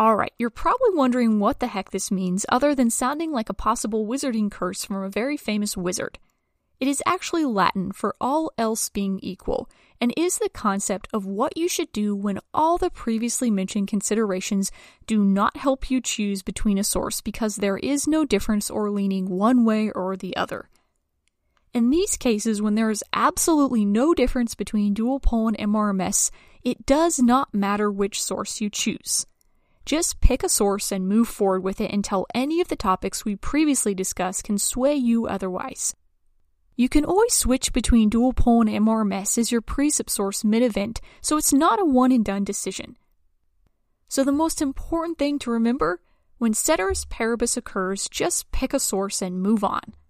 Alright, you're probably wondering what the heck this means other than sounding like a possible wizarding curse from a very famous wizard. It is actually Latin for all else being equal, and is the concept of what you should do when all the previously mentioned considerations do not help you choose between a source because there is no difference or leaning one way or the other. In these cases, when there is absolutely no difference between dual pol and MRMS, it does not matter which source you choose. Just pick a source and move forward with it until any of the topics we previously discussed can sway you otherwise. You can always switch between dual pol and MRMS as your precip source mid-event, so it's not a one-and-done decision. So the most important thing to remember, when ceteris paribus occurs, just pick a source and move on.